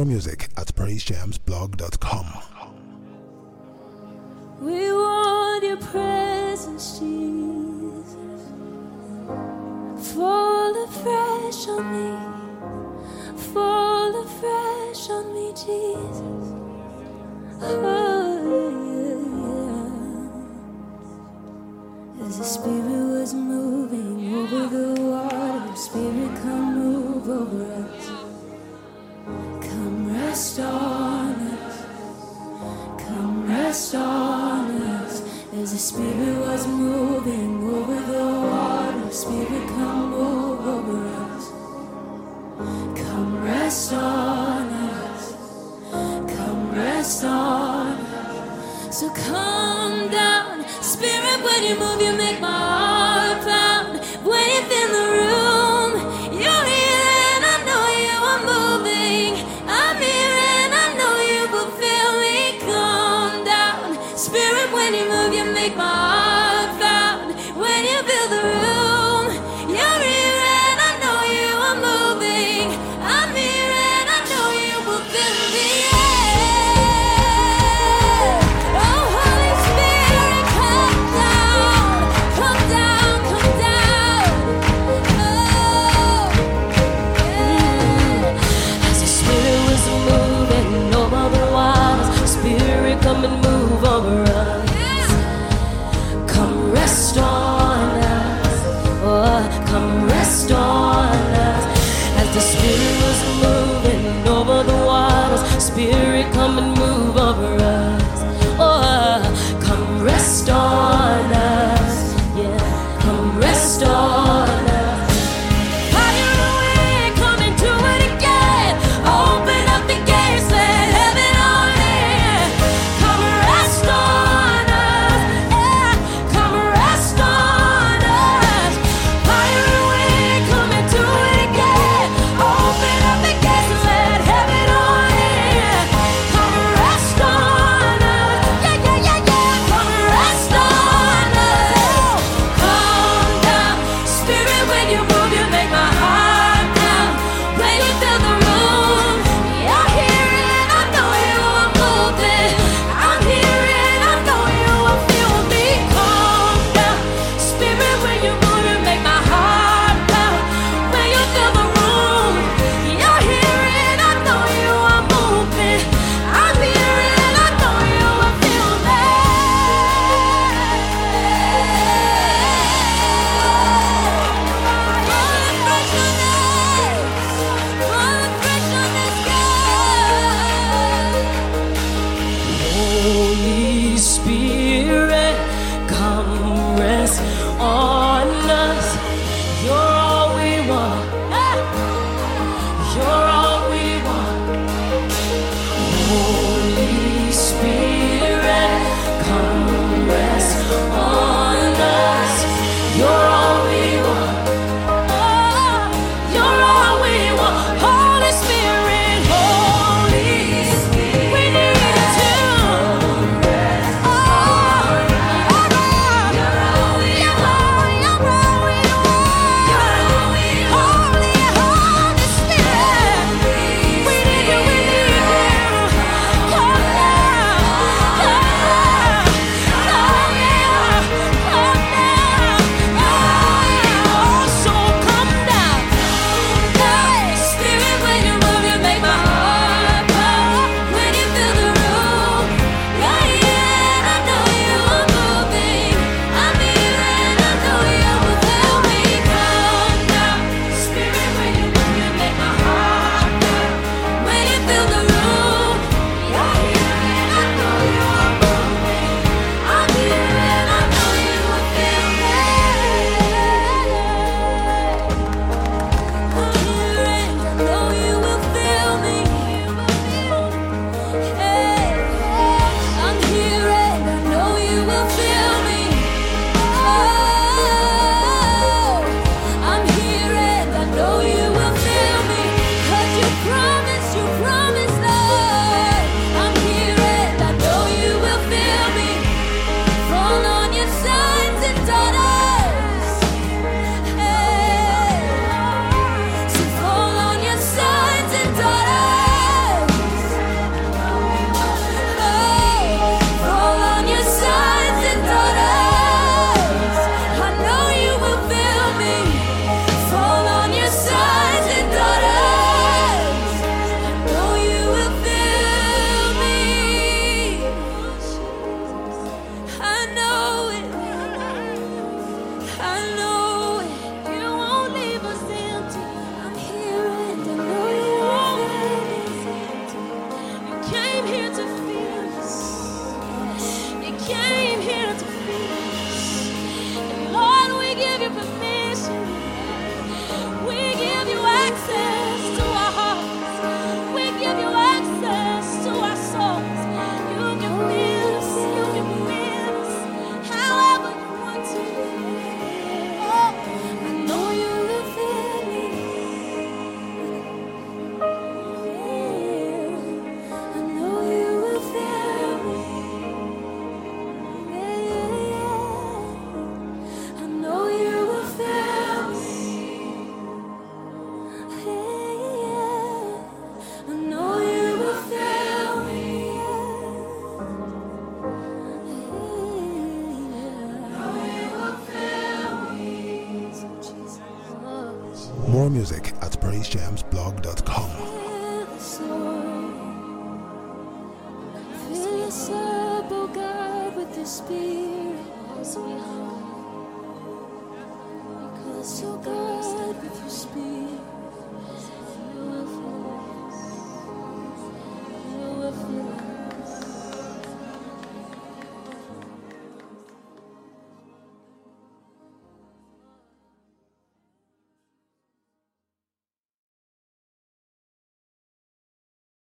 More music at praisejamsblog.com. We want your presence, Jesus. Fall afresh on me. Fall afresh on me, Jesus. Oh, yeah. As the Spirit was moving over the water, Spirit, come move over us. Come rest on us. Come rest on us. As the Spirit was moving over the water, Spirit, come move over us. Come rest on us. Come rest on us. So come down, Spirit, when you move, you make my heart pound. When you feel the room, you're here and I know you are moving. I'm here and I know you will feel me. Come down, Spirit, when you move, you make my heart pound. When you feel the room, you're here and I know you are moving. I'm here and I know you will feel me. Oh, Holy Spirit, come down, come down, come down. Oh, yeah. As the Spirit was moving over the waters, Spirit, come and move over us. Come rest on us. Oh, come rest on us. As the Spirit was moving over the waters, Spirit, come and move over us. Oh, come rest on us. Yeah, come rest on us. Fire away, come and do it again. Open up the gates, let heaven on in. Come rest on us. Yeah, come rest on us. Fire away, come and do it again. Open up the gates, let heaven on in. Come music at praisejamsblog.com.